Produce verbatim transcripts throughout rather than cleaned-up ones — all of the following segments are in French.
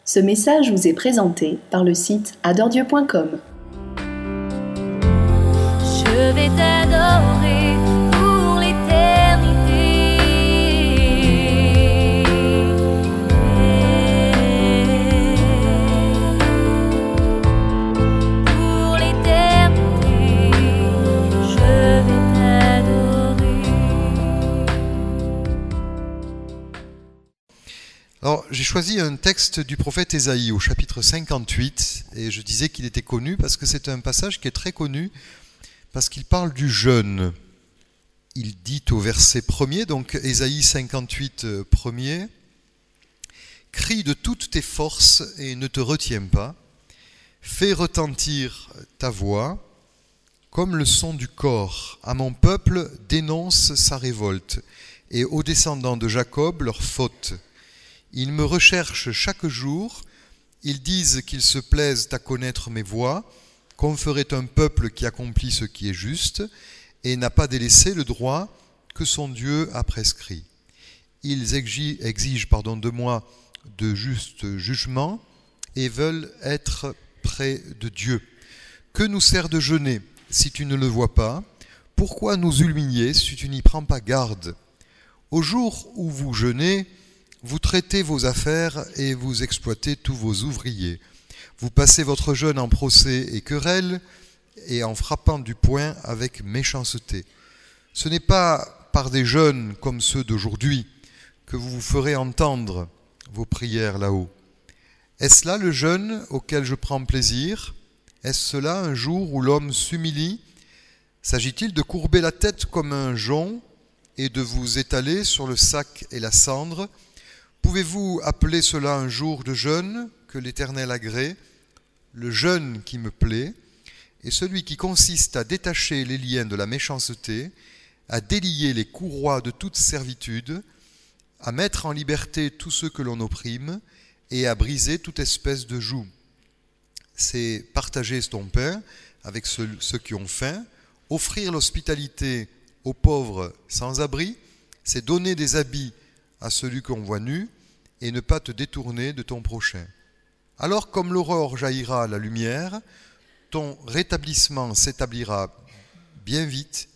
Ce message vous est présenté par le site adore dieu point com. Je vais t'adorer pour l'éternité. Pour l'éternité, je vais t'adorer. Alors, j'ai choisi un texte du prophète Ésaïe au chapitre cinquante-huit, et je disais qu'il était connu parce que c'est un passage qui est très connu, parce qu'il parle du jeûne. Il dit au verset premier, donc Ésaïe cinquante-huit, premier, « Crie de toutes tes forces et ne te retiens pas, fais retentir ta voix, comme le son du cor. À mon peuple dénonce sa révolte, et aux descendants de Jacob leur faute. Ils me recherchent chaque jour, ils disent qu'ils se plaisent à connaître mes voies, qu'on ferait un peuple qui accomplit ce qui est juste et n'a pas délaissé le droit que son Dieu a prescrit. Ils exigent pardon, de moi de justes jugements et veulent être près de Dieu. Que nous sert de jeûner si tu ne le vois pas? Pourquoi nous humilier si tu n'y prends pas garde? Au jour où vous jeûnez, vous traitez vos affaires et vous exploitez tous vos ouvriers. Vous passez votre jeûne en procès et querelle et en frappant du poing avec méchanceté. Ce n'est pas par des jeûnes comme ceux d'aujourd'hui que vous vous ferez entendre vos prières là-haut. Est-ce là le jeûne auquel je prends plaisir? Est-ce cela un jour où l'homme s'humilie? S'agit-il de courber la tête comme un jonc et de vous étaler sur le sac et la cendre? Pouvez-vous appeler cela un jour de jeûne que l'Éternel agrée? Le jeûne qui me plaît est celui qui consiste à détacher les liens de la méchanceté, à délier les courroies de toute servitude, à mettre en liberté tous ceux que l'on opprime et à briser toute espèce de joug. C'est partager ton pain avec ceux, ceux qui ont faim, offrir l'hospitalité aux pauvres sans abri, c'est donner des habits à celui qu'on voit nu et ne pas te détourner de ton prochain. Alors comme l'aurore jaillira à la lumière, ton rétablissement s'établira bien vite.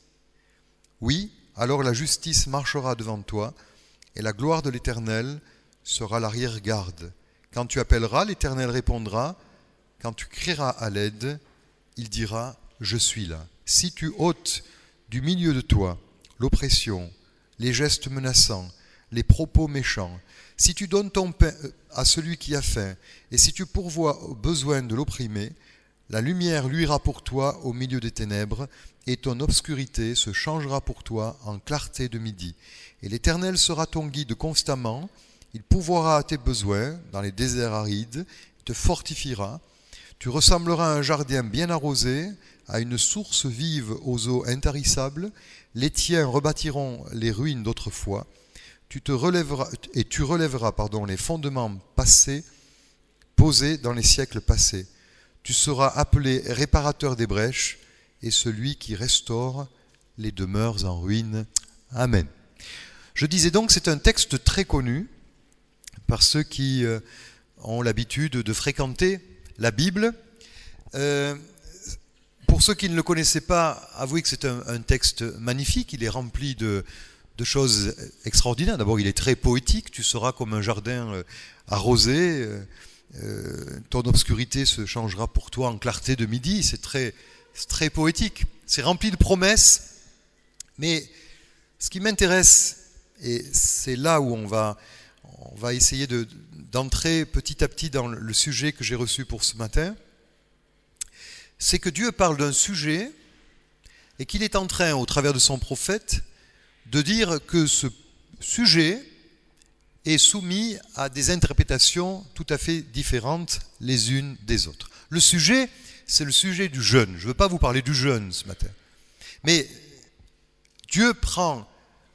Oui, alors la justice marchera devant toi et la gloire de l'Éternel sera l'arrière-garde. Quand tu appelleras, l'Éternel répondra. Quand tu crieras à l'aide, il dira « Je suis là ». Si tu ôtes du milieu de toi l'oppression, les gestes menaçants, les propos méchants, si tu donnes ton pain à celui qui a faim, et si tu pourvois aux besoins de l'opprimé, la lumière luira pour toi au milieu des ténèbres, et ton obscurité se changera pour toi en clarté de midi. Et l'Éternel sera ton guide constamment, il pourvoira à tes besoins dans les déserts arides, il te fortifiera, tu ressembleras à un jardin bien arrosé, à une source vive aux eaux intarissables, les tiens rebâtiront les ruines d'autrefois, Tu te relèveras, et tu relèveras pardon, les fondements passés, posés dans les siècles passés. Tu seras appelé réparateur des brèches et celui qui restaure les demeures en ruine. Amen. Je disais donc, c'est un texte très connu par ceux qui euh, ont l'habitude de fréquenter la Bible. Euh, pour ceux qui ne le connaissaient pas, avouez que c'est un, un texte magnifique, il est rempli de... de choses extraordinaires. D'abord, il est très poétique, tu seras comme un jardin arrosé, euh, ton obscurité se changera pour toi en clarté de midi, c'est très, c'est très poétique, c'est rempli de promesses, mais ce qui m'intéresse, et c'est là où on va, on va essayer de, d'entrer petit à petit dans le sujet que j'ai reçu pour ce matin, c'est que Dieu parle d'un sujet et qu'il est en train, au travers de son prophète, de dire que ce sujet est soumis à des interprétations tout à fait différentes les unes des autres. Le sujet, c'est le sujet du jeûne. Je ne veux pas vous parler du jeûne ce matin. Mais Dieu prend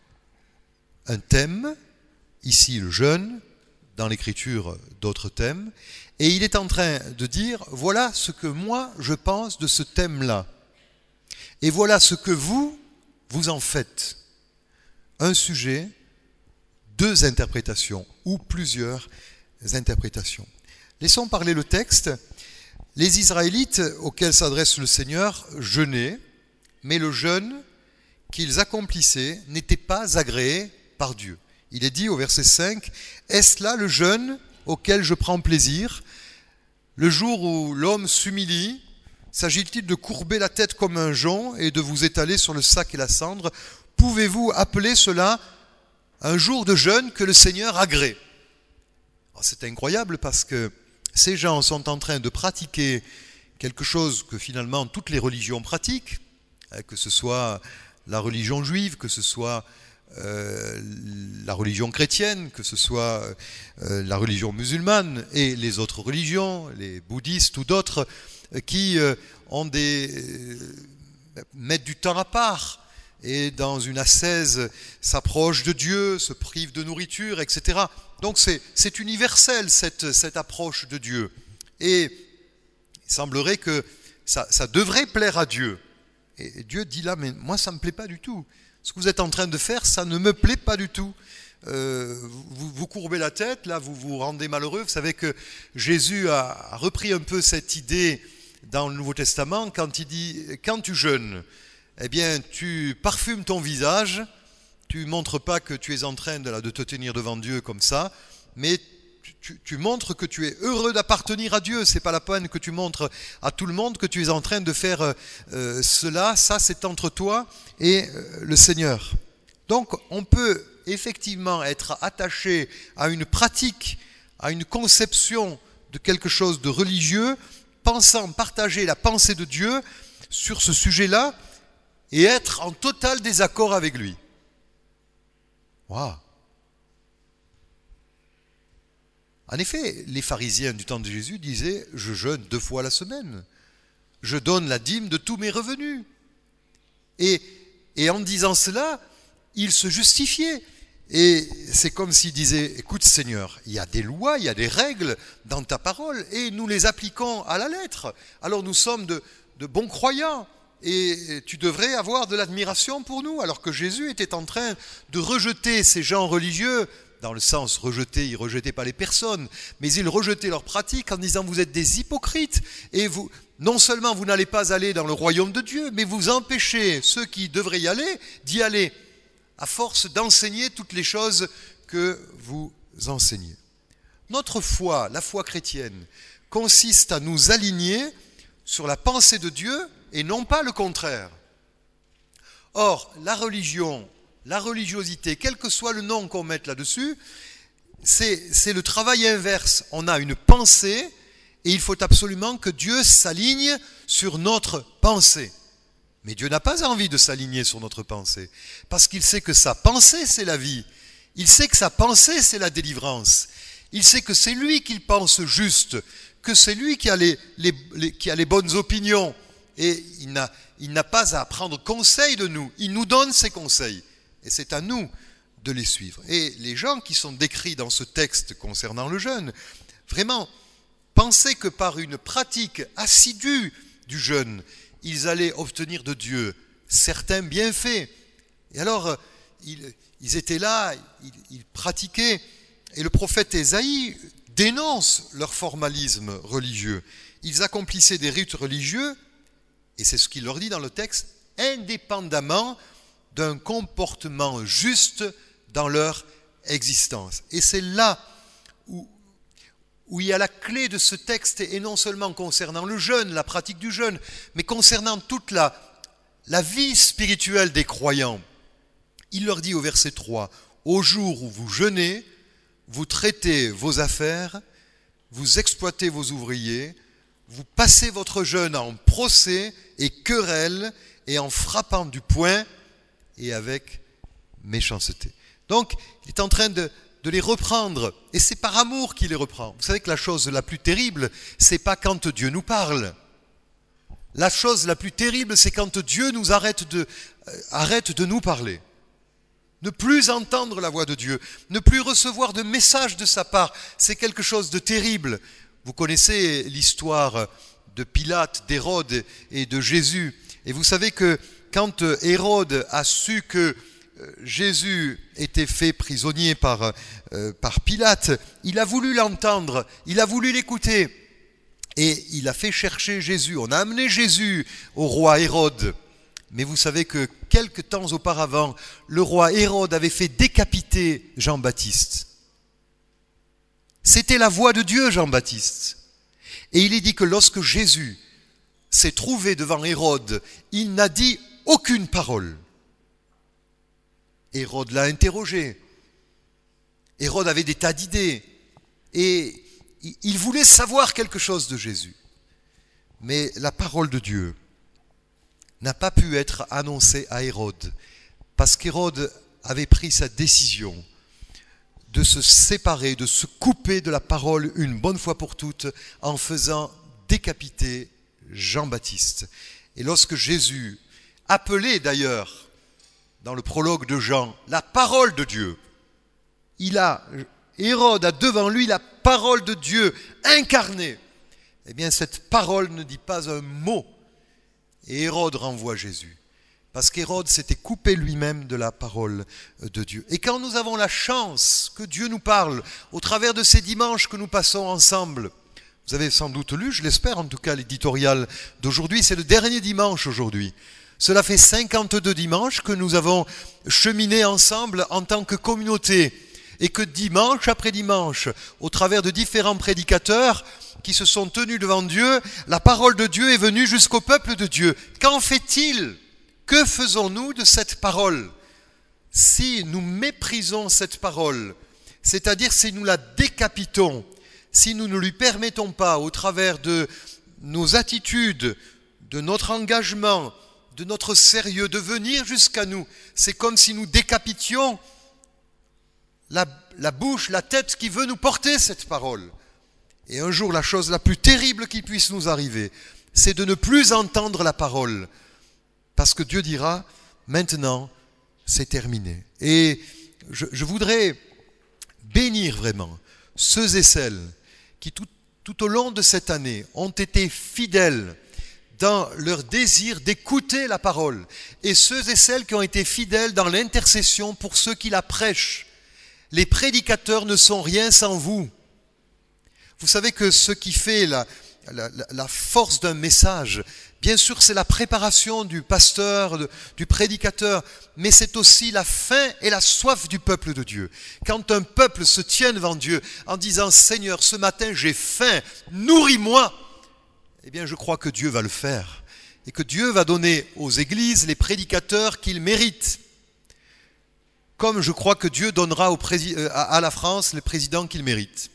un thème, ici le jeûne, dans l'Écriture d'autres thèmes, et il est en train de dire, voilà ce que moi je pense de ce thème-là. Et voilà ce que vous, vous en faites. Un sujet, deux interprétations ou plusieurs interprétations. Laissons parler le texte. Les Israélites auxquels s'adresse le Seigneur jeûnaient, mais le jeûne qu'ils accomplissaient n'était pas agréé par Dieu. Il est dit au verset cinq, « Est-ce là le jeûne auquel je prends plaisir ? Le jour où l'homme s'humilie, s'agit-il de courber la tête comme un jonc et de vous étaler sur le sac et la cendre ? Pouvez-vous appeler cela un jour de jeûne que le Seigneur agrée ?» C'est incroyable parce que ces gens sont en train de pratiquer quelque chose que finalement toutes les religions pratiquent, que ce soit la religion juive, que ce soit euh, la religion chrétienne, que ce soit euh, la religion musulmane et les autres religions, les bouddhistes ou d'autres, euh, qui euh, ont des, euh, mettent du temps à part et dans une ascèse s'approchent de Dieu, se privent de nourriture, et cetera. Donc c'est, c'est universel cette, cette approche de Dieu. Et il semblerait que ça, ça devrait plaire à Dieu. Et Dieu dit là, mais moi ça ne me plaît pas du tout. Ce que vous êtes en train de faire, ça ne me plaît pas du tout. Euh, vous, vous courbez la tête, là vous vous rendez malheureux. Vous savez que Jésus a, a repris un peu cette idée dans le Nouveau Testament quand il dit, quand tu jeûnes, eh bien tu parfumes ton visage, tu ne montres pas que tu es en train de, de te tenir devant Dieu comme ça, mais tu, tu montres que tu es heureux d'appartenir à Dieu. Ce n'est pas la peine que tu montres à tout le monde que tu es en train de faire euh, cela. Ça, c'est entre toi et euh, le Seigneur. Donc, on peut effectivement être attaché à une pratique, à une conception de quelque chose de religieux, pensant partager la pensée de Dieu sur ce sujet-là et être en total désaccord avec lui. Waouh! En effet, les pharisiens du temps de Jésus disaient « Je jeûne deux fois la semaine, je donne la dîme de tous mes revenus. » Et, et en disant cela, ils se justifiaient. Et c'est comme s'ils disaient « Écoute Seigneur, il y a des lois, il y a des règles dans ta parole et nous les appliquons à la lettre. Alors nous sommes de, de bons croyants. Et tu devrais avoir de l'admiration pour nous, alors que Jésus était en train de rejeter ces gens religieux, dans le sens rejeter, il ne rejetait pas les personnes, mais il rejetait leurs pratiques en disant vous êtes des hypocrites, et vous, non seulement vous n'allez pas aller dans le royaume de Dieu, mais vous empêchez ceux qui devraient y aller d'y aller, à force d'enseigner toutes les choses que vous enseignez. Notre foi, la foi chrétienne, consiste à nous aligner sur la pensée de Dieu, et non pas le contraire. Or, la religion, la religiosité, quel que soit le nom qu'on mette là-dessus, c'est, c'est le travail inverse. On a une pensée et il faut absolument que Dieu s'aligne sur notre pensée. Mais Dieu n'a pas envie de s'aligner sur notre pensée, parce qu'il sait que sa pensée, c'est la vie. Il sait que sa pensée, c'est la délivrance. Il sait que c'est lui qui pense juste, que c'est lui qui a les, les, les, qui a les bonnes opinions. Et il n'a, il n'a pas à prendre conseil de nous, il nous donne ses conseils. Et c'est à nous de les suivre. Et les gens qui sont décrits dans ce texte concernant le jeûne, vraiment, pensaient que par une pratique assidue du jeûne, ils allaient obtenir de Dieu certains bienfaits. Et alors, ils, ils étaient là, ils, ils pratiquaient, et le prophète Ésaïe dénonce leur formalisme religieux. Ils accomplissaient des rites religieux, et c'est ce qu'il leur dit dans le texte, indépendamment d'un comportement juste dans leur existence. Et c'est là où, où il y a la clé de ce texte, et non seulement concernant le jeûne, la pratique du jeûne, mais concernant toute la, la vie spirituelle des croyants. Il leur dit au verset trois, « Au jour où vous jeûnez, vous traitez vos affaires, vous exploitez vos ouvriers, vous passez votre jeûne en procès et querelle et en frappant du poing et avec méchanceté. » Donc, il est en train de, de les reprendre, et c'est par amour qu'il les reprend. Vous savez que la chose la plus terrible, c'est pas quand Dieu nous parle. La chose la plus terrible, c'est quand Dieu nous arrête de, euh, arrête de nous parler. Ne plus entendre la voix de Dieu, ne plus recevoir de message de sa part, c'est quelque chose de terrible. Vous connaissez l'histoire de Pilate, d'Hérode et de Jésus. Et vous savez que quand Hérode a su que Jésus était fait prisonnier par, euh, par Pilate, il a voulu l'entendre, il a voulu l'écouter. Et il a fait chercher Jésus. On a amené Jésus au roi Hérode. Mais vous savez que quelque temps auparavant, le roi Hérode avait fait décapiter Jean-Baptiste. C'était la voix de Dieu, Jean-Baptiste. Et il est dit que lorsque Jésus s'est trouvé devant Hérode, il n'a dit aucune parole. Hérode l'a interrogé. Hérode avait des tas d'idées. Et il voulait savoir quelque chose de Jésus. Mais la parole de Dieu n'a pas pu être annoncée à Hérode, parce qu'Hérode avait pris sa décision de se séparer, de se couper de la parole une bonne fois pour toutes, en faisant décapiter Jean-Baptiste. Et lorsque Jésus, appelé d'ailleurs dans le prologue de Jean, la parole de Dieu, il a, Hérode a devant lui la parole de Dieu incarnée. Eh bien, cette parole ne dit pas un mot. Et Hérode renvoie Jésus. Parce qu'Hérode s'était coupé lui-même de la parole de Dieu. Et quand nous avons la chance que Dieu nous parle au travers de ces dimanches que nous passons ensemble, vous avez sans doute lu, je l'espère en tout cas, l'éditorial d'aujourd'hui, c'est le dernier dimanche aujourd'hui. Cela fait cinquante-deux dimanches que nous avons cheminé ensemble en tant que communauté. Et que dimanche après dimanche, au travers de différents prédicateurs qui se sont tenus devant Dieu, la parole de Dieu est venue jusqu'au peuple de Dieu. Qu'en fait-il ? Que faisons-nous de cette parole ? Si nous méprisons cette parole, c'est-à-dire si nous la décapitons, si nous ne lui permettons pas, au travers de nos attitudes, de notre engagement, de notre sérieux, de venir jusqu'à nous, c'est comme si nous décapitions La, la bouche, la tête qui veut nous porter cette parole. Et un jour, la chose la plus terrible qui puisse nous arriver, c'est de ne plus entendre la parole. Parce que Dieu dira, maintenant, c'est terminé. Et je, je voudrais bénir vraiment ceux et celles qui, tout, tout au long de cette année, ont été fidèles dans leur désir d'écouter la parole. Et ceux et celles qui ont été fidèles dans l'intercession pour ceux qui la prêchent. Les prédicateurs ne sont rien sans vous. Vous savez que ce qui fait la, la, la force d'un message, bien sûr c'est la préparation du pasteur, de, du prédicateur, mais c'est aussi la faim et la soif du peuple de Dieu. Quand un peuple se tient devant Dieu en disant « Seigneur, ce matin j'ai faim, nourris-moi », eh bien je crois que Dieu va le faire. Et que Dieu va donner aux églises les prédicateurs qu'ils méritent. Comme je crois que Dieu donnera au prési- à la France les présidents qu'il mérite.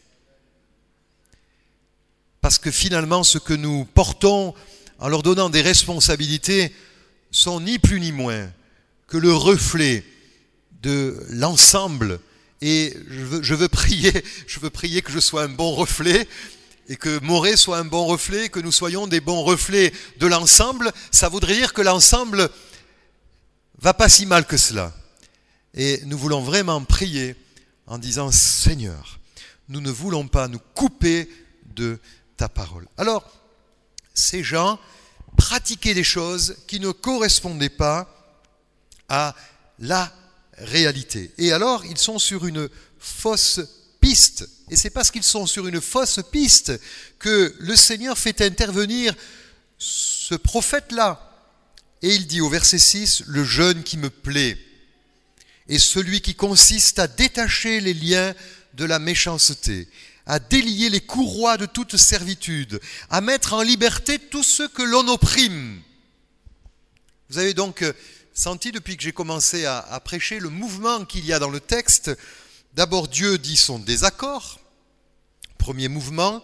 Parce que finalement, ce que nous portons en leur donnant des responsabilités sont ni plus ni moins que le reflet de l'ensemble. Et je veux, je veux prier, je veux prier que je sois un bon reflet et que Morée soit un bon reflet, que nous soyons des bons reflets de l'ensemble. Ça voudrait dire que l'ensemble va pas si mal que cela. Et nous voulons vraiment prier en disant « Seigneur, nous ne voulons pas nous couper de ta parole. » Alors, ces gens pratiquaient des choses qui ne correspondaient pas à la réalité. Et alors, ils sont sur une fausse piste. Et c'est parce qu'ils sont sur une fausse piste que le Seigneur fait intervenir ce prophète-là. Et il dit au verset six « Le jeûne qui me plaît ». Et celui qui consiste à détacher les liens de la méchanceté, à délier les courroies de toute servitude, à mettre en liberté tous ceux que l'on opprime. Vous avez donc senti depuis que j'ai commencé à, à prêcher le mouvement qu'il y a dans le texte. D'abord, Dieu dit son désaccord. Premier mouvement.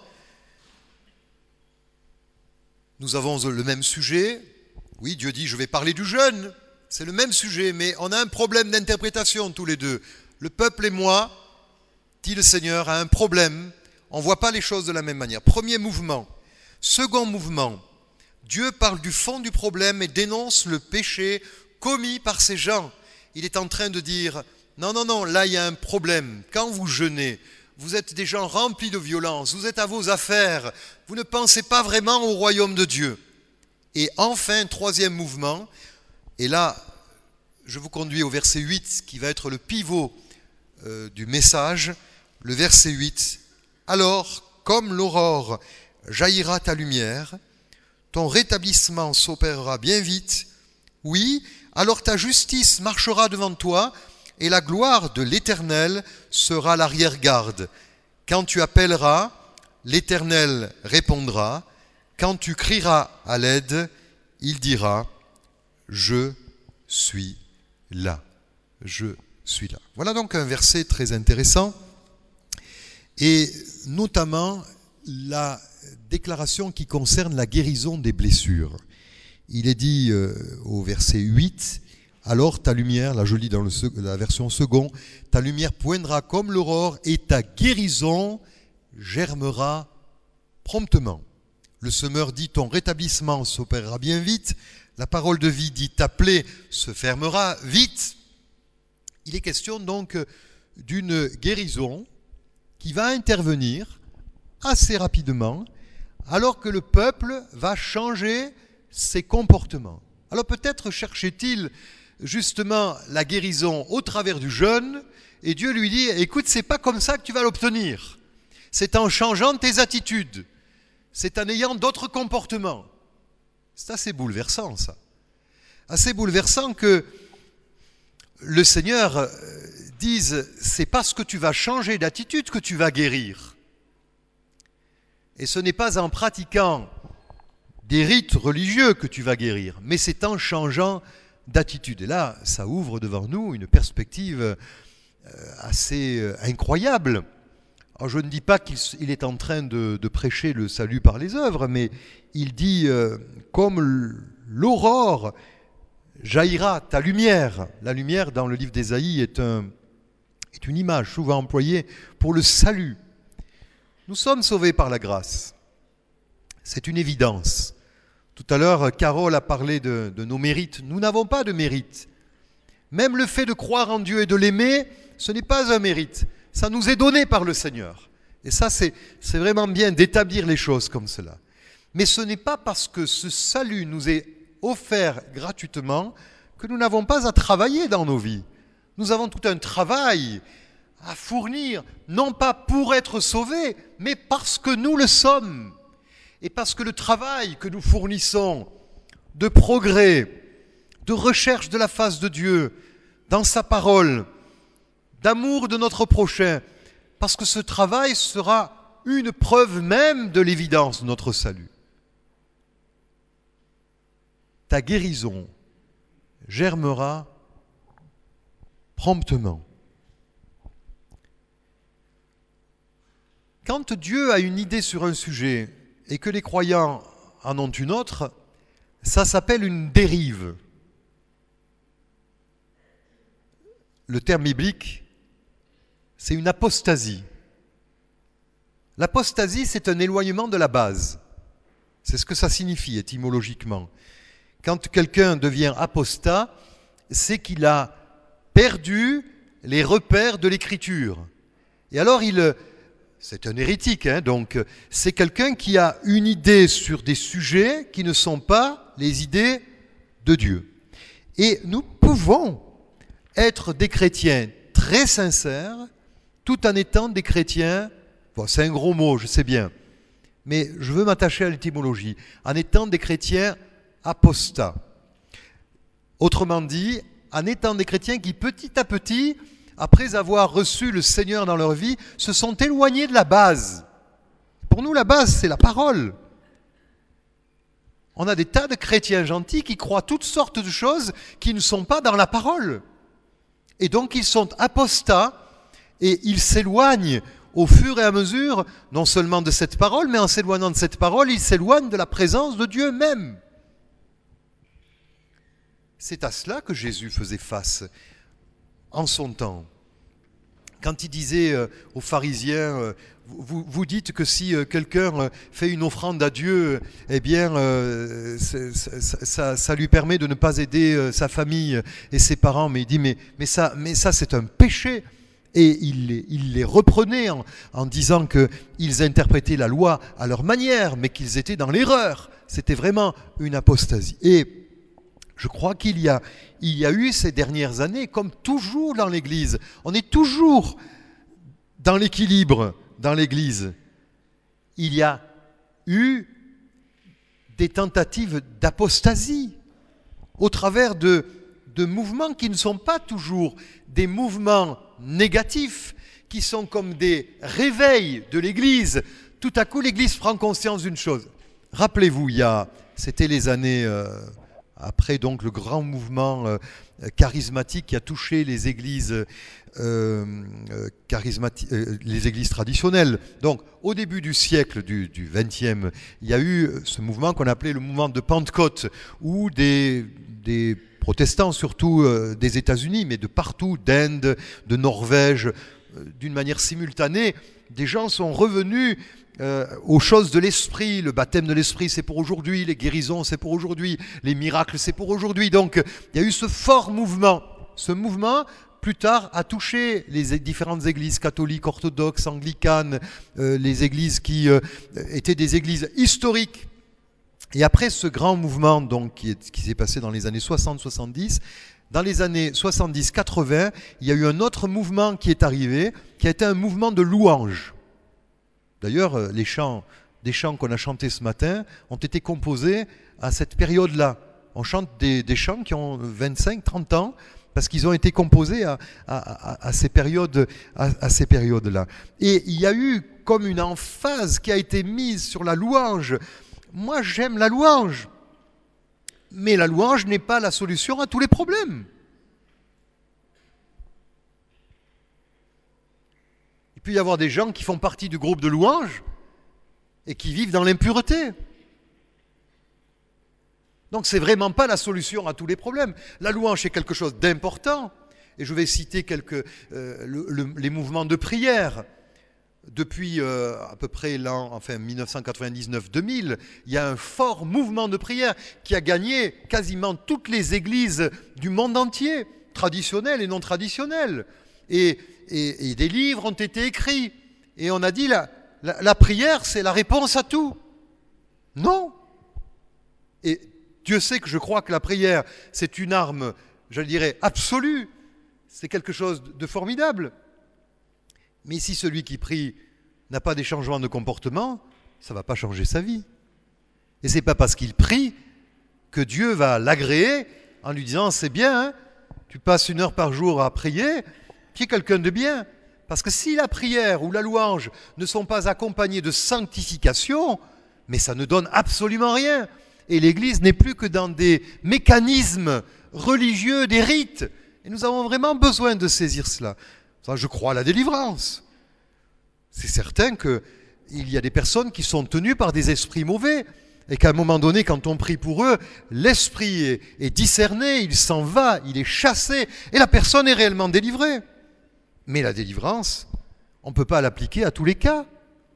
Nous avons le même sujet. Oui, Dieu dit, je vais parler du jeûne. C'est le même sujet, mais on a un problème d'interprétation tous les deux. Le peuple et moi, dit le Seigneur, a un problème. On ne voit pas les choses de la même manière. Premier mouvement. Second mouvement. Dieu parle du fond du problème et dénonce le péché commis par ces gens. Il est en train de dire, non, non, non, là il y a un problème. Quand vous jeûnez, vous êtes des gens remplis de violence, vous êtes à vos affaires, vous ne pensez pas vraiment au royaume de Dieu. Et enfin, troisième mouvement, et là, je vous conduis au verset huit qui va être le pivot euh, du message. Le verset huit. Alors, comme l'aurore jaillira ta lumière, ton rétablissement s'opérera bien vite. Oui, alors ta justice marchera devant toi et la gloire de l'Éternel sera l'arrière-garde. Quand tu appelleras, l'Éternel répondra. Quand tu crieras à l'aide, il dira « Je suis là. Je suis là. » Voilà donc un verset très intéressant et notamment la déclaration qui concerne la guérison des blessures. Il est dit euh, au verset huit, « Alors ta lumière, là je lis dans le, la version second, ta lumière poindra comme l'aurore et ta guérison germera promptement. » Le semeur dit, ton rétablissement s'opérera bien vite. La parole de vie dit, ta plaie se fermera vite. Il est question donc d'une guérison qui va intervenir assez rapidement, alors que le peuple va changer ses comportements. Alors peut-être cherchait-il justement la guérison au travers du jeûne, et Dieu lui dit, écoute, c'est pas comme ça que tu vas l'obtenir. C'est en changeant tes attitudes. C'est en ayant d'autres comportements. C'est assez bouleversant, ça. Assez bouleversant que le Seigneur dise, c'est parce que tu vas changer d'attitude que tu vas guérir. Et ce n'est pas en pratiquant des rites religieux que tu vas guérir, mais c'est en changeant d'attitude. Et là, ça ouvre devant nous une perspective assez incroyable. Alors, je ne dis pas qu'il est en train de, de prêcher le salut par les œuvres, mais il dit, euh, comme l'aurore jaillira ta lumière. La lumière, dans le livre d'Ésaïe, est, un, est une image souvent employée pour le salut. Nous sommes sauvés par la grâce. C'est une évidence. Tout à l'heure, Carole a parlé de, de nos mérites. Nous n'avons pas de mérite. Même le fait de croire en Dieu et de l'aimer, ce n'est pas un mérite. Ça nous est donné par le Seigneur. Et ça, c'est, c'est vraiment bien d'établir les choses comme cela. Mais ce n'est pas parce que ce salut nous est offert gratuitement que nous n'avons pas à travailler dans nos vies. Nous avons tout un travail à fournir, non pas pour être sauvés, mais parce que nous le sommes. Et parce que le travail que nous fournissons de progrès, de recherche de la face de Dieu, dans sa parole, d'amour de notre prochain, parce que ce travail sera une preuve même de l'évidence de notre salut. Ta guérison germera promptement. Quand Dieu a une idée sur un sujet et que les croyants en ont une autre, ça s'appelle une dérive. Le terme biblique, c'est une apostasie. L'apostasie, c'est un éloignement de la base. C'est ce que ça signifie étymologiquement. Quand quelqu'un devient apostat, c'est qu'il a perdu les repères de l'écriture. Et alors, il, c'est un hérétique, hein, donc c'est quelqu'un qui a une idée sur des sujets qui ne sont pas les idées de Dieu. Et nous pouvons être des chrétiens très sincères, tout en étant des chrétiens, bon, c'est un gros mot, je sais bien, mais je veux m'attacher à l'étymologie, en étant des chrétiens apostats. Autrement dit, en étant des chrétiens qui petit à petit, après avoir reçu le Seigneur dans leur vie, se sont éloignés de la base. Pour nous, la base, c'est la parole. On a des tas de chrétiens gentils qui croient toutes sortes de choses qui ne sont pas dans la parole. Et donc, ils sont apostats et ils s'éloignent au fur et à mesure, non seulement de cette parole, mais en s'éloignant de cette parole, ils s'éloignent de la présence de Dieu même. C'est à cela que Jésus faisait face en son temps. Quand il disait euh, aux pharisiens, euh, vous, vous dites que si euh, quelqu'un euh, fait une offrande à Dieu, eh bien, euh, ça, ça, ça lui permet de ne pas aider euh, sa famille et ses parents. Mais il dit, mais, mais, ça, mais ça, c'est un péché. Et il les, il les reprenait en, en disant qu'ils interprétaient la loi à leur manière, mais qu'ils étaient dans l'erreur. C'était vraiment une apostasie. Et Je crois qu'il y a, il y a eu ces dernières années, comme toujours dans l'Église, on est toujours dans l'équilibre dans l'Église. Il y a eu des tentatives d'apostasie au travers de, de mouvements qui ne sont pas toujours des mouvements négatifs, qui sont comme des réveils de l'Église. Tout à coup, l'Église prend conscience d'une chose. Rappelez-vous, il y a, c'était les années... Euh, après donc le grand mouvement euh, charismatique qui a touché les églises, euh, euh, charismati- euh, les églises traditionnelles. Donc au début du siècle du, du vingtième, il y a eu ce mouvement qu'on appelait le mouvement de Pentecôte, où des, des protestants, surtout euh, des États-Unis, mais de partout, d'Inde, de Norvège, euh, d'une manière simultanée, des gens sont revenus Euh, aux choses de l'esprit. Le baptême de l'esprit, c'est pour aujourd'hui, les guérisons, c'est pour aujourd'hui, les miracles, c'est pour aujourd'hui. Donc il y a eu ce fort mouvement. Ce mouvement, plus tard, a touché les différentes églises catholiques, orthodoxes, anglicanes, euh, les églises qui euh, étaient des églises historiques. Et après ce grand mouvement donc, qui, est, qui s'est passé dans les années soixante soixante-dix, dans les années soixante-dix quatre-vingts, il y a eu un autre mouvement qui est arrivé, qui a été un mouvement de louange. D'ailleurs, les chants, des chants qu'on a chantés ce matin ont été composés à cette période-là. On chante des, des chants qui ont vingt-cinq trente ans parce qu'ils ont été composés à, à, à, à ces périodes, à, à ces périodes-là. Et il y a eu comme une emphase qui a été mise sur la louange. Moi, j'aime la louange, mais la louange n'est pas la solution à tous les problèmes. Il peut y avoir des gens qui font partie du groupe de louange et qui vivent dans l'impureté. Donc c'est vraiment pas la solution à tous les problèmes. La louange est quelque chose d'important. Et je vais citer quelques euh, le, le, les mouvements de prière. Depuis euh, à peu près l'an, enfin dix-neuf cent quatre-vingt-dix-neuf deux mille, il y a un fort mouvement de prière qui a gagné quasiment toutes les églises du monde entier, traditionnelles et non traditionnelles. Et Et, et des livres ont été écrits. Et on a dit, la, la, la prière, c'est la réponse à tout. Non. Et Dieu sait que je crois que la prière, c'est une arme, je dirais, absolue. C'est quelque chose de formidable. Mais si celui qui prie n'a pas des changements de comportement, ça ne va pas changer sa vie. Et ce n'est pas parce qu'il prie que Dieu va l'agréer en lui disant, c'est bien, hein, tu passes une heure par jour à prier, tu es quelqu'un de bien. Parce que si la prière ou la louange ne sont pas accompagnées de sanctification, mais ça ne donne absolument rien. Et l'Église n'est plus que dans des mécanismes religieux, des rites. Et nous avons vraiment besoin de saisir cela. Je crois à la délivrance. C'est certain qu'il y a des personnes qui sont tenues par des esprits mauvais. Et qu'à un moment donné, quand on prie pour eux, l'esprit est, est discerné, il s'en va, il est chassé, et la personne est réellement délivrée. Mais la délivrance, on ne peut pas l'appliquer à tous les cas.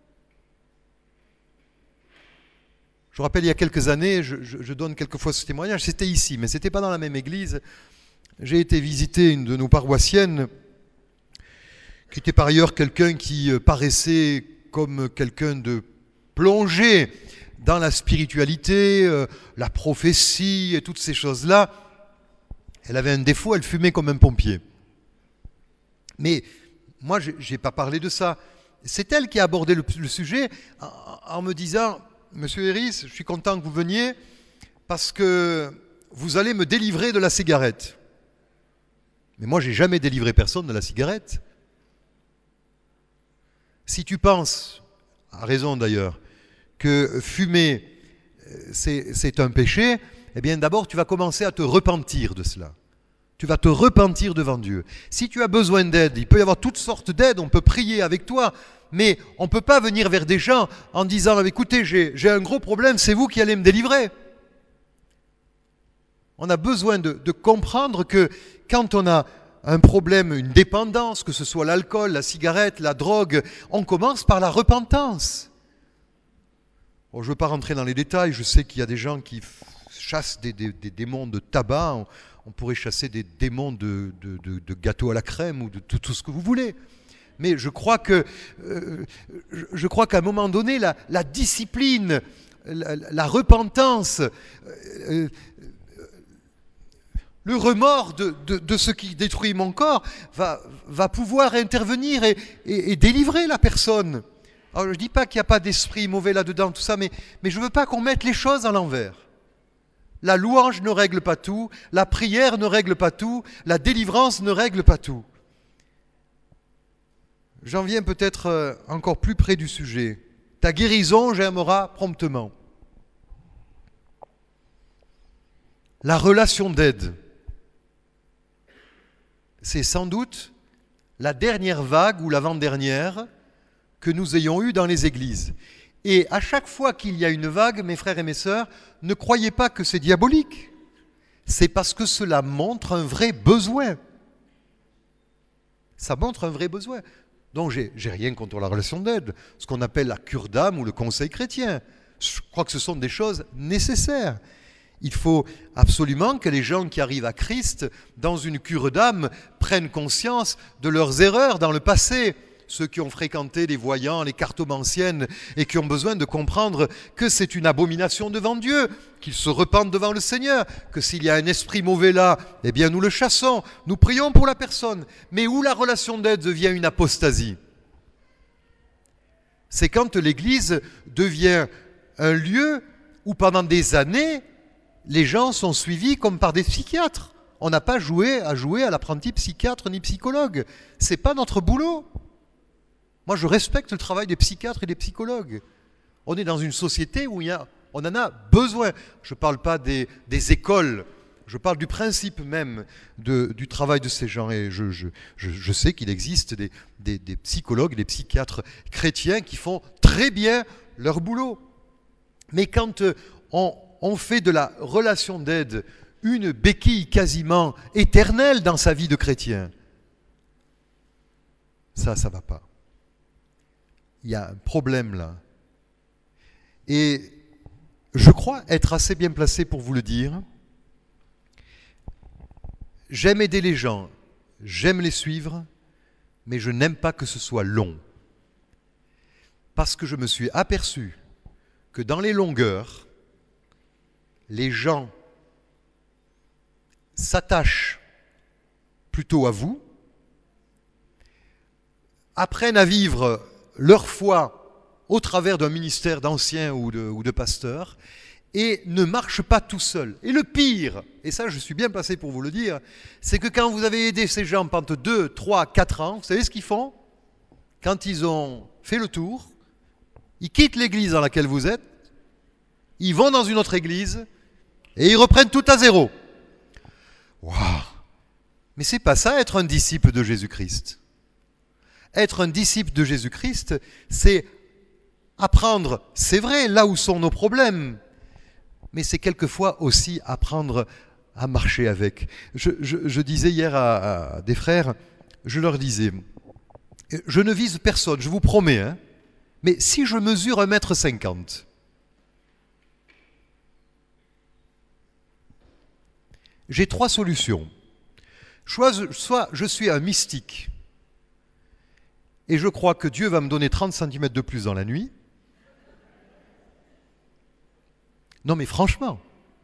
Je vous rappelle, il y a quelques années, je, je, je donne quelquefois ce témoignage, c'était ici, mais ce n'était pas dans la même église. J'ai été visiter une de nos paroissiennes, qui était par ailleurs quelqu'un qui paraissait comme quelqu'un de plongé dans la spiritualité, euh, la prophétie et toutes ces choses-là. Elle avait un défaut, elle fumait comme un pompier. Mais moi, je n'ai pas parlé de ça. C'est elle qui a abordé le, le sujet en, en me disant, Monsieur Héris, je suis content que vous veniez parce que vous allez me délivrer de la cigarette. Mais moi, je n'ai jamais délivré personne de la cigarette. Si tu penses, à raison d'ailleurs, que fumer, c'est, c'est un péché, eh bien d'abord, tu vas commencer à te repentir de cela. Tu vas te repentir devant Dieu. Si tu as besoin d'aide, il peut y avoir toutes sortes d'aides, on peut prier avec toi, mais on ne peut pas venir vers des gens en disant « Écoutez, j'ai, j'ai un gros problème, c'est vous qui allez me délivrer ». On a besoin de, de comprendre que quand on a un problème, une dépendance, que ce soit l'alcool, la cigarette, la drogue, on commence par la repentance. Bon, je ne veux pas rentrer dans les détails, je sais qu'il y a des gens qui chassent des, des, des démons de tabac, on, on pourrait chasser des démons de, de, de, de gâteaux à la crème ou de tout, tout ce que vous voulez. Mais je crois que, euh, je crois qu'à un moment donné, la, la discipline, la, la repentance, euh, le remords de, de, de ce qui détruit mon corps va, va pouvoir intervenir et, et, et délivrer la personne. Alors je ne dis pas qu'il n'y a pas d'esprit mauvais là-dedans, tout ça, mais, mais je ne veux pas qu'on mette les choses à l'envers. La louange ne règle pas tout, la prière ne règle pas tout, la délivrance ne règle pas tout. J'en viens peut-être encore plus près du sujet. Ta guérison germera promptement. La relation d'aide, c'est sans doute la dernière vague ou l'avant-dernière que nous ayons eue dans les églises. Et à chaque fois qu'il y a une vague, mes frères et mes sœurs, ne croyez pas que c'est diabolique. C'est parce que cela montre un vrai besoin. Ça montre un vrai besoin. Donc j'ai, j'ai rien contre la relation d'aide, ce qu'on appelle la cure d'âme ou le conseil chrétien. Je crois que ce sont des choses nécessaires. Il faut absolument que les gens qui arrivent à Christ dans une cure d'âme prennent conscience de leurs erreurs dans le passé. Ceux qui ont fréquenté les voyants, les cartomanciennes et qui ont besoin de comprendre que c'est une abomination devant Dieu, qu'ils se repentent devant le Seigneur, que s'il y a un esprit mauvais là, eh bien nous le chassons, nous prions pour la personne. Mais où la relation d'aide devient une apostasie, c'est quand l'Église devient un lieu où pendant des années, les gens sont suivis comme par des psychiatres. On n'a pas joué à jouer à l'apprenti psychiatre ni psychologue. Ce n'est pas notre boulot. Moi, je respecte le travail des psychiatres et des psychologues. On est dans une société où il y a, on en a besoin. Je ne parle pas des, des écoles, je parle du principe même de, du travail de ces gens. Et je, je, je, je sais qu'il existe des, des, des psychologues, des psychiatres chrétiens qui font très bien leur boulot. Mais quand on, on fait de la relation d'aide une béquille quasiment éternelle dans sa vie de chrétien, ça, ça ne va pas. Il y a un problème là. Et je crois être assez bien placé pour vous le dire. J'aime aider les gens, j'aime les suivre, mais je n'aime pas que ce soit long. Parce que je me suis aperçu que dans les longueurs, les gens s'attachent plutôt à vous, apprennent à vivre leur foi au travers d'un ministère d'anciens ou de, ou de pasteurs, et ne marchent pas tout seuls. Et le pire, et ça je suis bien placé pour vous le dire, c'est que quand vous avez aidé ces gens pendant deux, trois, quatre ans, vous savez ce qu'ils font? Quand ils ont fait le tour, ils quittent l'église dans laquelle vous êtes, ils vont dans une autre église, et ils reprennent tout à zéro. Waouh! Mais c'est pas ça être un disciple de Jésus-Christ. Être un disciple de Jésus-Christ, c'est apprendre, c'est vrai, là où sont nos problèmes, mais c'est quelquefois aussi apprendre à marcher avec. Je, je, je disais hier à, à des frères, je leur disais, je ne vise personne, je vous promets, hein, mais si je mesure un mètre cinquante, j'ai trois solutions. Soit, soit je suis un mystique, et je crois que Dieu va me donner trente centimètres de plus dans la nuit. Non mais franchement,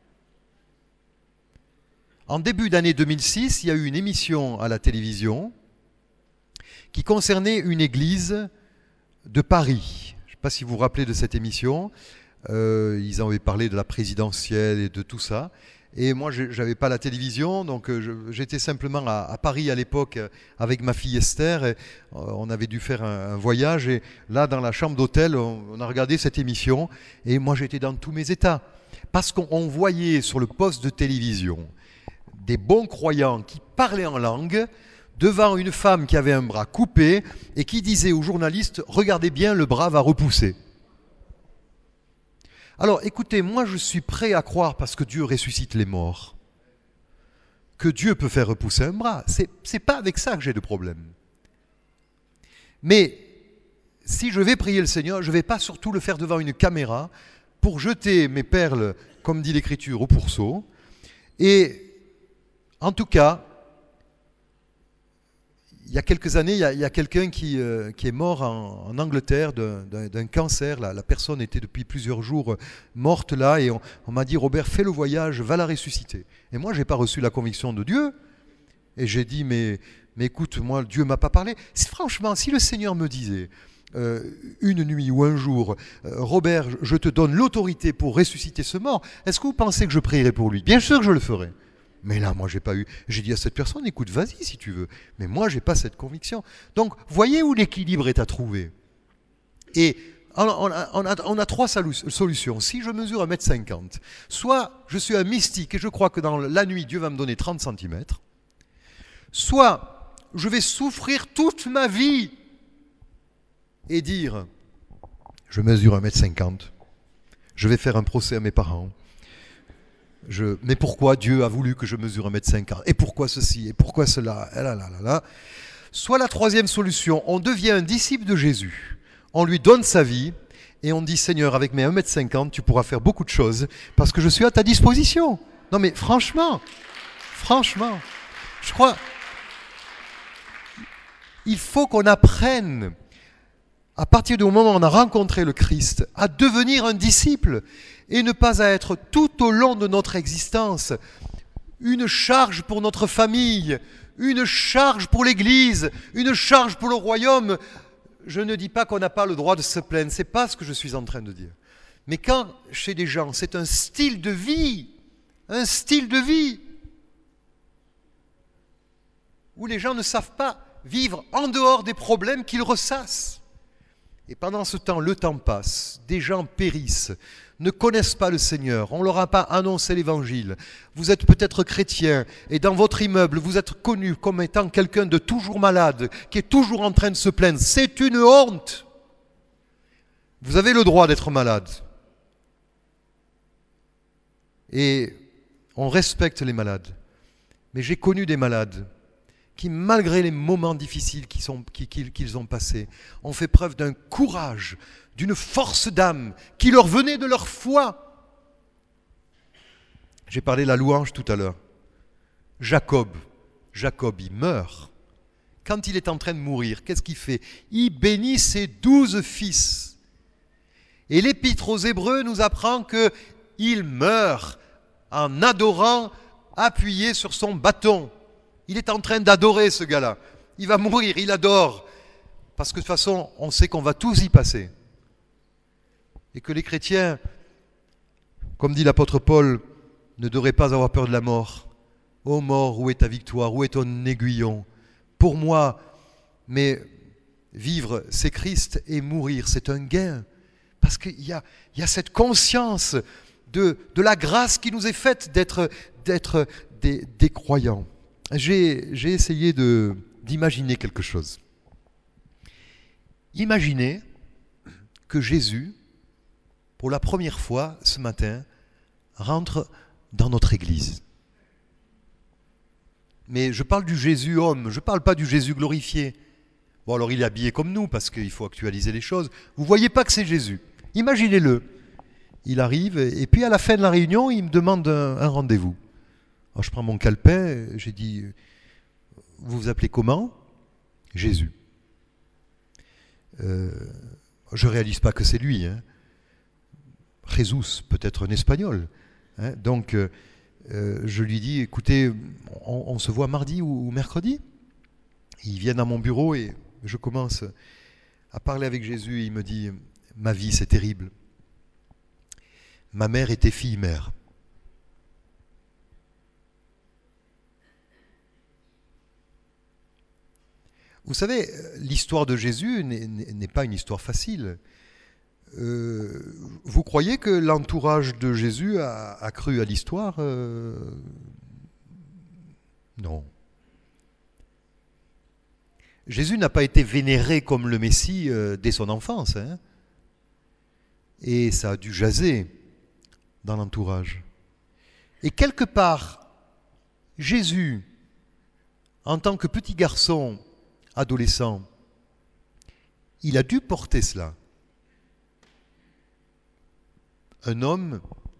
en début d'année deux mille six, il y a eu une émission à la télévision qui concernait une église de Paris. Je ne sais pas si vous vous rappelez de cette émission. Euh, ils avaient parlé de la présidentielle et de tout ça. Et moi, je n'avais pas la télévision, donc je, j'étais simplement à, à Paris à l'époque avec ma fille Esther. Et, euh, on avait dû faire un, un voyage. Et là, dans la chambre d'hôtel, on, on a regardé cette émission. Et moi, j'étais dans tous mes états. Parce qu'on voyait sur le poste de télévision des bons croyants qui parlaient en langue devant une femme qui avait un bras coupé et qui disait aux journalistes « Regardez bien, le bras va repousser ». Alors écoutez, moi je suis prêt à croire, parce que Dieu ressuscite les morts, que Dieu peut faire repousser un bras. C'est, c'est pas avec ça que j'ai de problème. Mais si je vais prier le Seigneur, je ne vais pas surtout le faire devant une caméra pour jeter mes perles, comme dit l'Écriture, au pourceau. Et en tout cas, il y a quelques années, il y a, il y a quelqu'un qui, euh, qui est mort en, en Angleterre d'un, d'un, d'un cancer. La, la personne était depuis plusieurs jours morte là, et on, on m'a dit, Robert, fais le voyage, va la ressusciter. Et moi, je n'ai pas reçu la conviction de Dieu. Et j'ai dit, mais, mais écoute, moi, Dieu ne m'a pas parlé. Si, franchement, si le Seigneur me disait, euh, une nuit ou un jour, euh, Robert, je te donne l'autorité pour ressusciter ce mort, est-ce que vous pensez que je prierai pour lui? Bien sûr que je le ferai. Mais là, moi, j'ai pas eu. J'ai dit à cette personne, écoute, vas-y si tu veux. Mais moi, j'ai pas cette conviction. Donc, voyez où l'équilibre est à trouver. Et on a, on a, on a trois solutions. Si je mesure un mètre cinquante, soit je suis un mystique et je crois que dans la nuit, Dieu va me donner trente centimètres, soit je vais souffrir toute ma vie et dire, je mesure un mètre cinquante, je vais faire un procès à mes parents. Je, mais pourquoi Dieu a voulu que je mesure un mètre cinquante? Et pourquoi ceci? Et pourquoi cela? Et là, là, là, là. Soit la troisième solution, on devient un disciple de Jésus. On lui donne sa vie et on dit, Seigneur, avec mes un mètre cinquante, tu pourras faire beaucoup de choses parce que je suis à ta disposition. Non mais franchement, franchement, je crois, il faut qu'on apprenne, à partir du moment où on a rencontré le Christ, à devenir un disciple et ne pas à être tout au long de notre existence une charge pour notre famille, une charge pour l'Église, une charge pour le royaume. Je ne dis pas qu'on n'a pas le droit de se plaindre, ce n'est pas ce que je suis en train de dire. Mais quand chez des gens, c'est un style de vie, un style de vie, où les gens ne savent pas vivre en dehors des problèmes qu'ils ressassent. Et pendant ce temps, le temps passe, des gens périssent, ne connaissent pas le Seigneur, on ne leur a pas annoncé l'Évangile. Vous êtes peut-être chrétien et dans votre immeuble, vous êtes connu comme étant quelqu'un de toujours malade, qui est toujours en train de se plaindre. C'est une honte. Vous avez le droit d'être malade. Et on respecte les malades. Mais j'ai connu des malades qui, malgré les moments difficiles qu'ils, sont, qu'ils, qu'ils ont passés, ont fait preuve d'un courage, d'une force d'âme qui leur venait de leur foi. J'ai parlé de la louange tout à l'heure. Jacob, Jacob, il meurt. Quand il est en train de mourir, qu'est-ce qu'il fait? Il bénit ses douze fils. Et l'Épître aux Hébreux nous apprend qu'il meurt en adorant, appuyé sur son bâton. Il est en train d'adorer ce gars-là. Il va mourir, il adore. Parce que de toute façon, on sait qu'on va tous y passer. Et que les chrétiens, comme dit l'apôtre Paul, ne devraient pas avoir peur de la mort. Ô mort, où est ta victoire? Où est ton aiguillon? Pour moi, mais vivre, c'est Christ, et mourir, c'est un gain. Parce qu'il y a, il y a cette conscience de, de la grâce qui nous est faite d'être, d'être des, des croyants. J'ai, j'ai essayé de, d'imaginer quelque chose. Imaginez que Jésus, pour la première fois ce matin, rentre dans notre église. Mais je parle du Jésus homme, je ne parle pas du Jésus glorifié. Bon, alors il est habillé comme nous, parce qu'il faut actualiser les choses. Vous ne voyez pas que c'est Jésus. Imaginez-le. Il arrive, et puis à la fin de la réunion, il me demande un, un rendez-vous. Alors je prends mon calepin, j'ai dit, vous vous appelez comment? Jésus. Euh, je ne réalise pas que c'est lui. Hein. Jesús, peut-être un espagnol. Hein. Donc, euh, je lui dis, écoutez, on, on se voit mardi ou, ou mercredi? Il vient à mon bureau et je commence à parler avec Jésus et il me dit, ma vie c'est terrible. Ma mère était fille-mère. Vous savez, l'histoire de Jésus n'est, n'est pas une histoire facile. Euh, vous croyez que l'entourage de Jésus a, a cru à l'histoire? euh, Non. Jésus n'a pas été vénéré comme le Messie euh, dès son enfance. Hein, et ça a dû jaser dans l'entourage. Et quelque part, Jésus, en tant que petit garçon, adolescent, il a dû porter cela. Un homme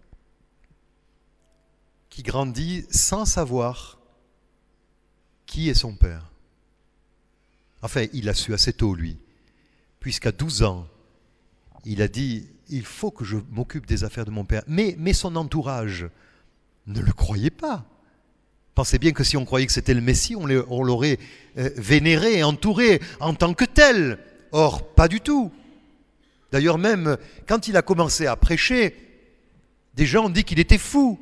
qui grandit sans savoir qui est son père. Enfin, il l'a su assez tôt, lui, puisqu'à douze ans, il a dit, il faut que je m'occupe des affaires de mon père. Mais, mais son entourage ne le croyait pas. Pensez bien que si on croyait que c'était le Messie, on l'aurait euh, vénéré et entouré en tant que tel. Or, pas du tout. D'ailleurs, même quand il a commencé à prêcher, des gens ont dit qu'il était fou.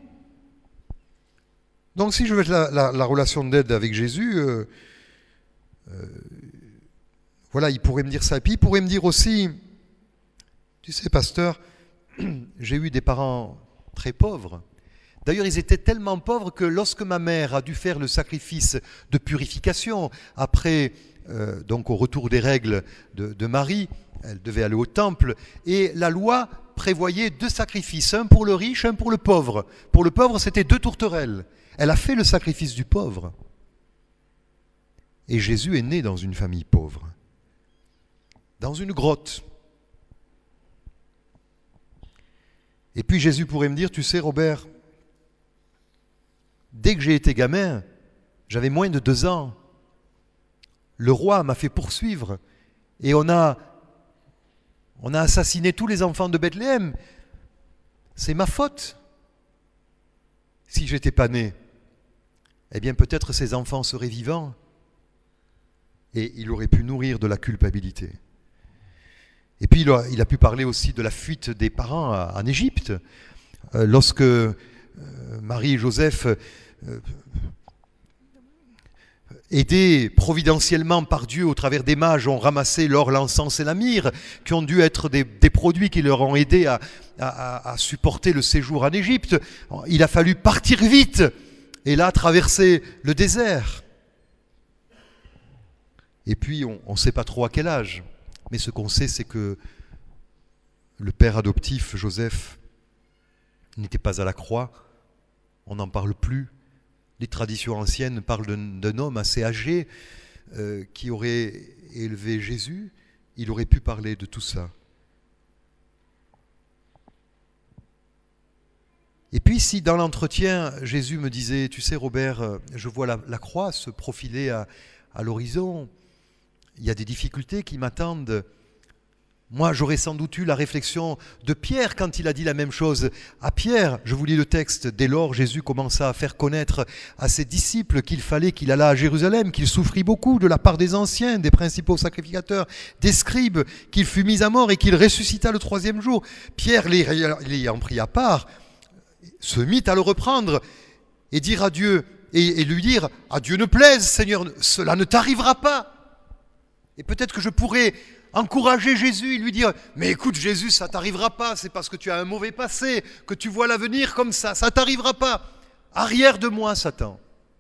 Donc si je veux la, la, la relation d'aide avec Jésus, euh, euh, voilà, il pourrait me dire ça. Et puis il pourrait me dire aussi, tu sais, pasteur, j'ai eu des parents très pauvres. D'ailleurs, ils étaient tellement pauvres que lorsque ma mère a dû faire le sacrifice de purification, après, euh, donc au retour des règles de, de Marie, elle devait aller au temple, et la loi prévoyait deux sacrifices, un pour le riche, un pour le pauvre. Pour le pauvre, c'était deux tourterelles. Elle a fait le sacrifice du pauvre. Et Jésus est né dans une famille pauvre, dans une grotte. Et puis Jésus pourrait me dire, tu sais Robert, dès que j'ai été gamin, j'avais moins de deux ans, le roi m'a fait poursuivre et on a, on a assassiné tous les enfants de Bethléem. C'est ma faute. Si j'étais pas né, eh bien peut-être ces enfants seraient vivants et il aurait pu nourrir de la culpabilité. Et puis il a, il a pu parler aussi de la fuite des parents en Égypte. Euh, lorsque euh, Marie et Joseph, euh, aidés providentiellement par Dieu au travers des mages, ont ramassé l'or, l'encens et la myrrhe, qui ont dû être des, des produits qui leur ont aidé à, à, à supporter le séjour en Égypte, il a fallu partir vite et là traverser le désert. Et puis on ne sait pas trop à quel âge. Mais ce qu'on sait, c'est que le père adoptif, Joseph, n'était pas à la croix. On n'en parle plus. Les traditions anciennes parlent d'un, d'un homme assez âgé euh, qui aurait élevé Jésus. Il aurait pu parler de tout ça. Et puis si dans l'entretien, Jésus me disait, tu sais Robert, je vois la, la croix se profiler à, à l'horizon, il y a des difficultés qui m'attendent. Moi, j'aurais sans doute eu la réflexion de Pierre quand il a dit la même chose à Pierre. Je vous lis le texte. Dès lors, Jésus commença à faire connaître à ses disciples qu'il fallait qu'il allât à Jérusalem, qu'il souffrit beaucoup de la part des anciens, des principaux sacrificateurs, des scribes, qu'il fut mis à mort et qu'il ressuscita le troisième jour. Pierre, l'ayant pris à part, se mit à le reprendre et dire à Dieu, et, et lui dire, à Dieu ne plaise, Seigneur, cela ne t'arrivera pas. Et peut-être que je pourrais encourager Jésus et lui dire, mais écoute Jésus, ça t'arrivera pas, c'est parce que tu as un mauvais passé, que tu vois l'avenir comme ça, ça t'arrivera pas. Arrière de moi, Satan.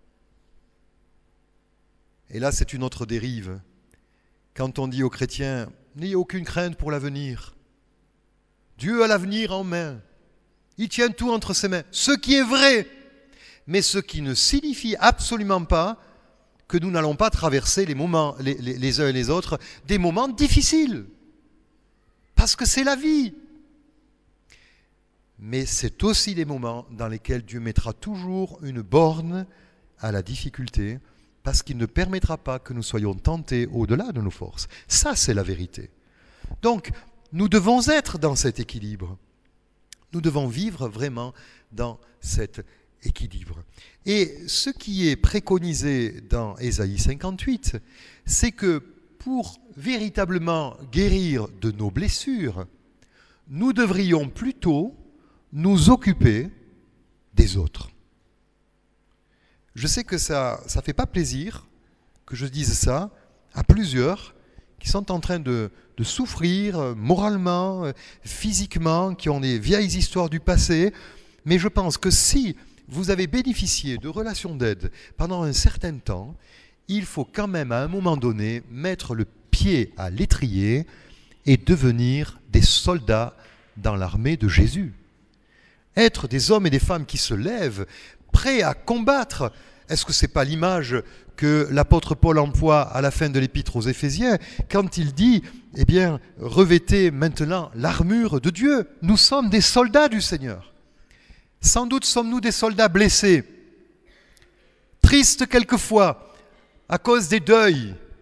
Et là, c'est une autre dérive. Quand on dit aux chrétiens, n'ayez aucune crainte pour l'avenir. Dieu a l'avenir en main. Il tient tout entre ses mains. Ce qui est vrai, mais ce qui ne signifie absolument pas que nous n'allons pas traverser les moments, les, les, les uns et les autres, des moments difficiles. Parce que c'est la vie. Mais c'est aussi des moments dans lesquels Dieu mettra toujours une borne à la difficulté, parce qu'il ne permettra pas que nous soyons tentés au-delà de nos forces. Ça, c'est la vérité. Donc, nous devons être dans cet équilibre. Nous devons vivre vraiment dans cet équilibre. Et ce qui est préconisé dans Ésaïe cinquante-huit, c'est que pour véritablement guérir de nos blessures, nous devrions plutôt nous occuper des autres. Je sais que ça ne fait pas plaisir que je dise ça à plusieurs qui sont en train de, de souffrir moralement, physiquement, qui ont des vieilles histoires du passé, mais je pense que si vous avez bénéficié de relations d'aide pendant un certain temps, il faut quand même à un moment donné mettre le pied à l'étrier et devenir des soldats dans l'armée de Jésus. Être des hommes et des femmes qui se lèvent, prêts à combattre. Est-ce que ce n'est pas l'image que l'apôtre Paul emploie à la fin de l'épître aux Éphésiens quand il dit, eh bien, revêtez maintenant l'armure de Dieu. Nous sommes des soldats du Seigneur. Sans doute sommes-nous des soldats blessés, tristes quelquefois, à cause des deuils,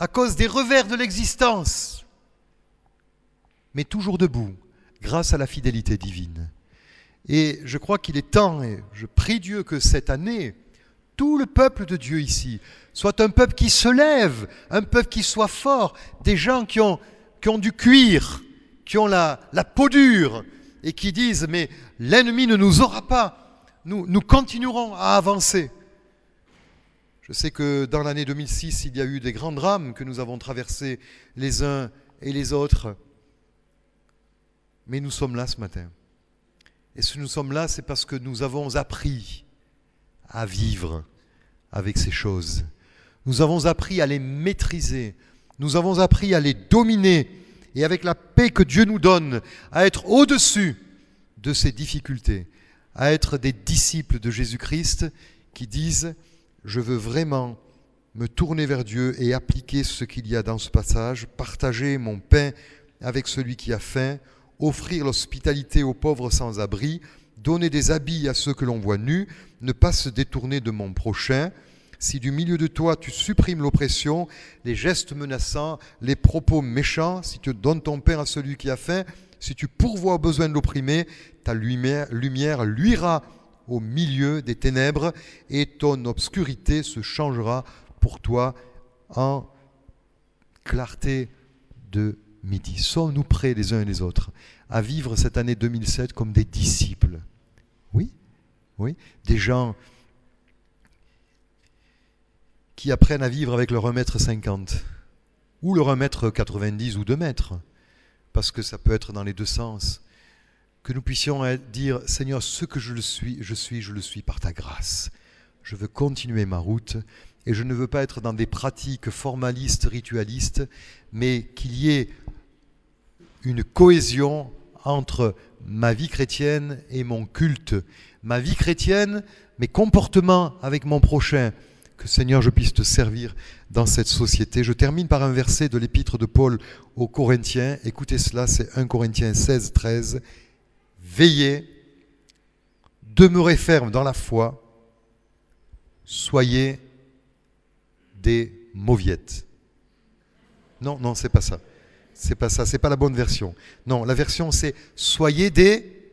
à cause des revers de l'existence, mais toujours debout, grâce à la fidélité divine. Et je crois qu'il est temps, et je prie Dieu que cette année, tout le peuple de Dieu ici soit un peuple qui se lève, un peuple qui soit fort, des gens qui ont, qui ont du cuir, qui ont la, la peau dure, et qui disent « mais l'ennemi ne nous aura pas, nous, nous continuerons à avancer ». Je sais que dans l'année deux mille six, il y a eu des grands drames que nous avons traversés les uns et les autres, mais nous sommes là ce matin. Et si nous sommes là, c'est parce que nous avons appris à vivre avec ces choses. Nous avons appris à les maîtriser. Nous avons appris à les dominer. Et avec la paix que Dieu nous donne, à être au-dessus de ces difficultés, à être des disciples de Jésus-Christ qui disent « Je veux vraiment me tourner vers Dieu et appliquer ce qu'il y a dans ce passage, partager mon pain avec celui qui a faim, offrir l'hospitalité aux pauvres sans abri, donner des habits à ceux que l'on voit nus, ne pas se détourner de mon prochain. Si du milieu de toi tu supprimes l'oppression, les gestes menaçants, les propos méchants, si tu donnes ton pain à celui qui a faim, si tu pourvois aux besoins de l'opprimé, ta lumière, lumière luira au milieu des ténèbres et ton obscurité se changera pour toi en clarté de midi. Sommes-nous prêts les uns et les autres à vivre cette année deux mille sept comme des disciples? Oui, oui, des gens qui apprennent à vivre avec leur un mètre cinquante ou leur un mètre quatre-vingt-dix ou deux mètres, parce que ça peut être dans les deux sens. Que nous puissions dire, Seigneur, ce que je le suis, je suis, je le suis par ta grâce. Je veux continuer ma route et je ne veux pas être dans des pratiques formalistes, ritualistes, mais qu'il y ait une cohésion entre ma vie chrétienne et mon culte. Ma vie chrétienne, mes comportements avec mon prochain. Que Seigneur, je puisse te servir dans cette société. Je termine par un verset de l'épître de Paul aux Corinthiens. Écoutez cela, c'est un Corinthiens seize, treize. Veillez, demeurez fermes dans la foi, soyez des mauviettes. Non, non, c'est pas ça. C'est pas ça, c'est pas la bonne version. Non, la version c'est soyez des...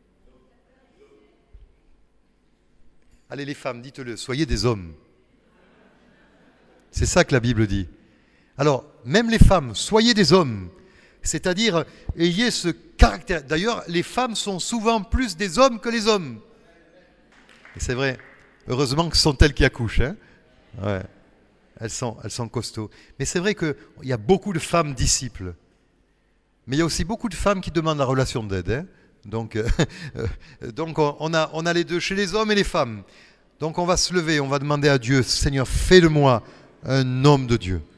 Allez les femmes, dites-le, soyez des hommes. C'est ça que la Bible dit. Alors, même les femmes, soyez des hommes. C'est-à-dire, ayez ce caractère. D'ailleurs, les femmes sont souvent plus des hommes que les hommes. Et c'est vrai. Heureusement que ce sont elles qui accouchent. Hein, ouais. Elles sont, elles sont costauds. Mais c'est vrai qu'il y a beaucoup de femmes disciples. Mais il y a aussi beaucoup de femmes qui demandent la relation d'aide. Hein. Donc, euh, donc on, a, on a les deux, chez les hommes et les femmes. Donc on va se lever, on va demander à Dieu, Seigneur, fais de moi un homme de Dieu.